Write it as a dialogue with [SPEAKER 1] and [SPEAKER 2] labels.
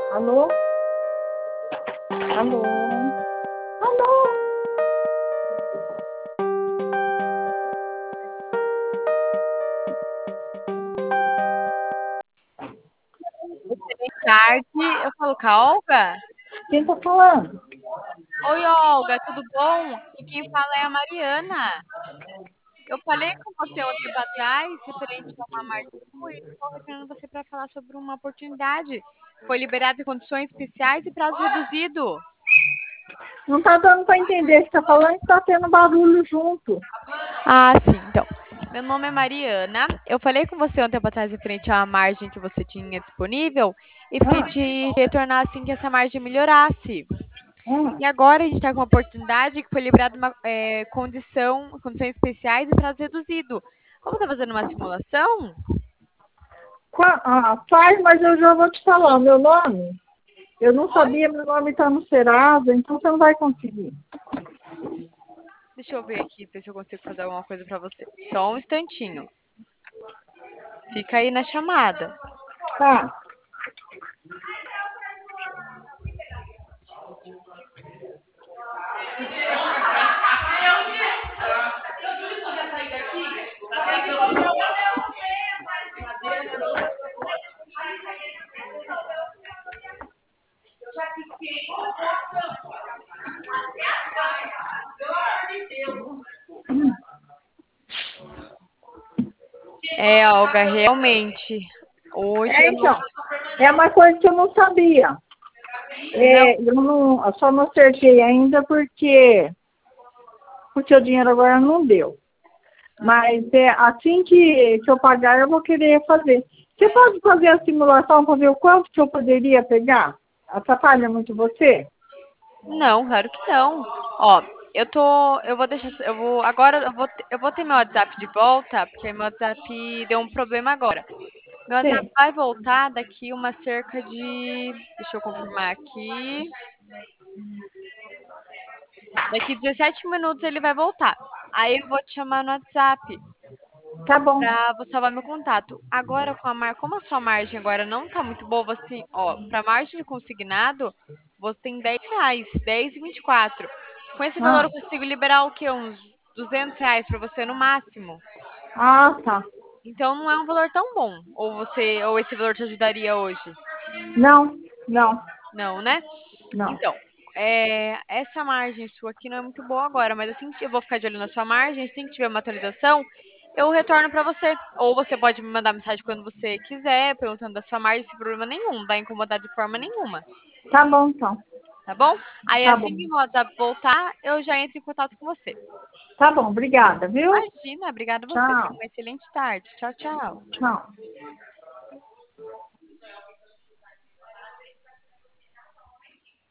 [SPEAKER 1] Alô? Alô? Alô?
[SPEAKER 2] Tarde, eu falo com a Olga.
[SPEAKER 1] Quem tá falando?
[SPEAKER 2] Oi, Olga, tudo bom? E quem fala é a Mariana. Eu falei com você um tempo atrás, referente a uma marca sua, e estou retornando você para falar sobre uma oportunidade. Foi liberado em condições especiais e prazo reduzido.
[SPEAKER 1] Não tá dando pra entender. Você tá falando que tá tendo barulho junto.
[SPEAKER 2] Ah, sim, então. Meu nome é Mariana. Eu falei com você um tempo atrás referente à margem que você tinha disponível e fiquei
[SPEAKER 1] Ah,
[SPEAKER 2] de retornar assim que essa margem melhorasse.
[SPEAKER 1] ah.
[SPEAKER 2] E agora a gente está com uma oportunidade que foi liberada uma condições especiais e prazo reduzido. Como está fazendo uma simulação?
[SPEAKER 1] Faz, mas eu já vou te falar o meu nome. Eu não
[SPEAKER 2] Oi?
[SPEAKER 1] sabia, meu nome tá no Serasa, então você não vai conseguir.
[SPEAKER 2] Deixa eu ver aqui, ver se eu consigo fazer alguma coisa para você. Só um instantinho. Fica aí na chamada.
[SPEAKER 1] Tá,
[SPEAKER 2] É, Olga, realmente. Hoje eu não.
[SPEAKER 1] então, é uma coisa que eu não sabia.
[SPEAKER 2] Não.
[SPEAKER 1] Eu só não acertei ainda porque o dinheiro agora não deu. Mas assim que eu pagar, eu vou querer fazer. Você pode fazer a simulação para ver o quanto que eu poderia pegar? Atrapalha muito você?
[SPEAKER 2] Não, claro que não. Ó, eu vou deixar, agora eu vou ter meu WhatsApp de volta, porque meu WhatsApp deu um problema agora. Meu WhatsApp
[SPEAKER 1] Sim.
[SPEAKER 2] vai voltar daqui uma cerca de, deixa eu confirmar aqui, daqui 17 minutos ele vai voltar. Aí eu vou te chamar no WhatsApp
[SPEAKER 1] Tá bom.
[SPEAKER 2] pra você salvar meu contato. Agora como a sua margem agora não tá muito boa, você, ó, pra margem de consignado, você tem R$ 10, 10,24. Com esse valor
[SPEAKER 1] Ah,
[SPEAKER 2] eu consigo liberar o quê? Uns R$ 200 pra você no máximo.
[SPEAKER 1] tá.
[SPEAKER 2] Então não é um valor tão bom. Ou esse valor te ajudaria hoje?
[SPEAKER 1] Não, não,
[SPEAKER 2] Não, né?
[SPEAKER 1] não.
[SPEAKER 2] Então, essa margem sua aqui não é muito boa agora, mas assim que eu vou ficar de olho na sua margem, assim que tiver uma atualização, eu retorno para você. Ou você pode me mandar mensagem quando você quiser, perguntando da sua margem, sem problema nenhum, não vai incomodar de forma nenhuma,
[SPEAKER 1] Tá bom, então.
[SPEAKER 2] tá bom? Aí
[SPEAKER 1] Tá bom.
[SPEAKER 2] assim que o WhatsApp voltar, eu já entro em contato com você.
[SPEAKER 1] Tá bom, obrigada, viu?
[SPEAKER 2] Imagina, obrigada a você. Tenha
[SPEAKER 1] Tchau,
[SPEAKER 2] uma excelente tarde. Tchau, tchau.
[SPEAKER 1] tchau.